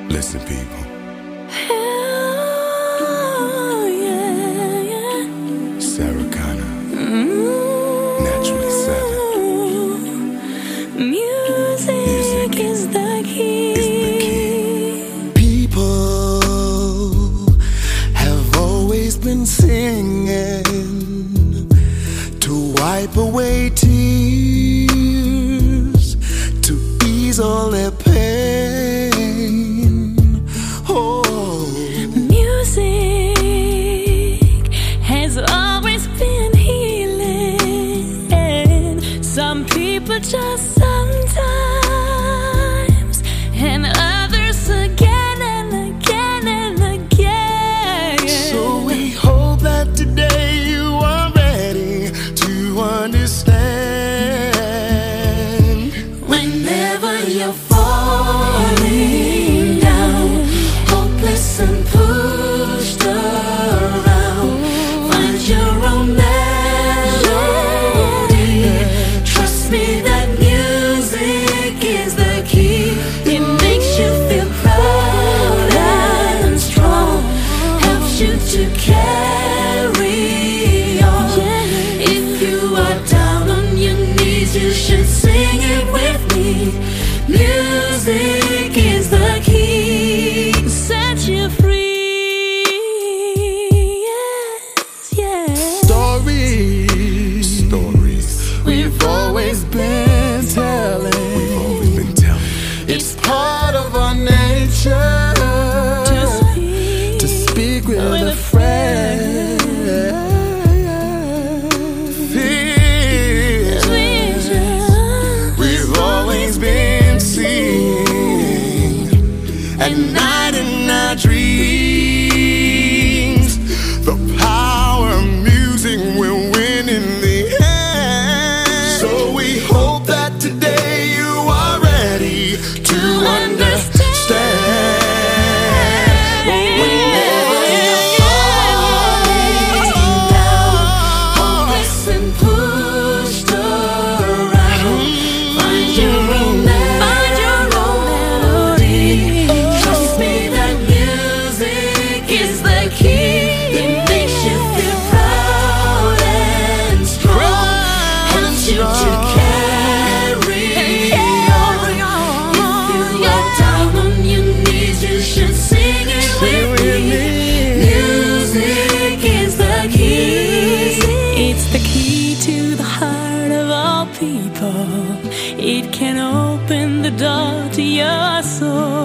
Listen, people. Oh, yeah, yeah. Sarah Connor, naturally Southern. Music is the key. People have always been singing to wipe away tears, to ease all their pain. Oh, Music has always been healing. Some people just sometimes, and others again and again and again. so we hope that today you are ready to understand. Whenever you're falling down, hopeless and pushed around, find your own melody. Trust me that music is the key. It makes you feel proud and strong, helps you to carry on. If you are down on your knees, you should sing it with me. Music is the key. Set you free. Yes, yes. Stories we've always been telling. It's part of our nature to speak with a friend. We've always been seeing at night in our dreams. The power of music will win in the end. So we hope that today you are ready to understand. Whenever you're falling down, hopeless and pushed around, find your own melody. Trust me that music is the key. It makes you feel proud and strong, helps you to carry on. If you are down on your knees, you should sing it with me. Music is the key. It's the key to the heart of all people. It can open the door to your soul.